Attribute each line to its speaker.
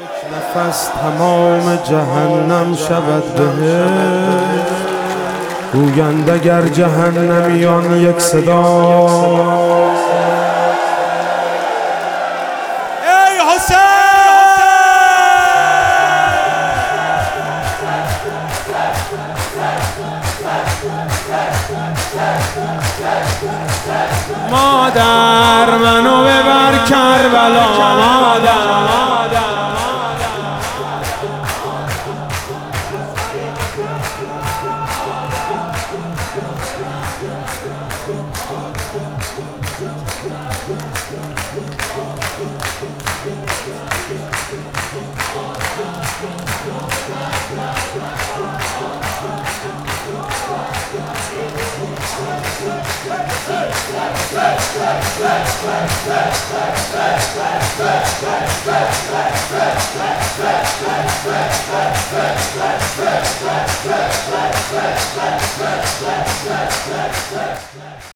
Speaker 1: نفس تمام جهنم شود بهش، گویند اگر جهنمیان یک صدا ای حسین مادر منو ببر کربلا مادر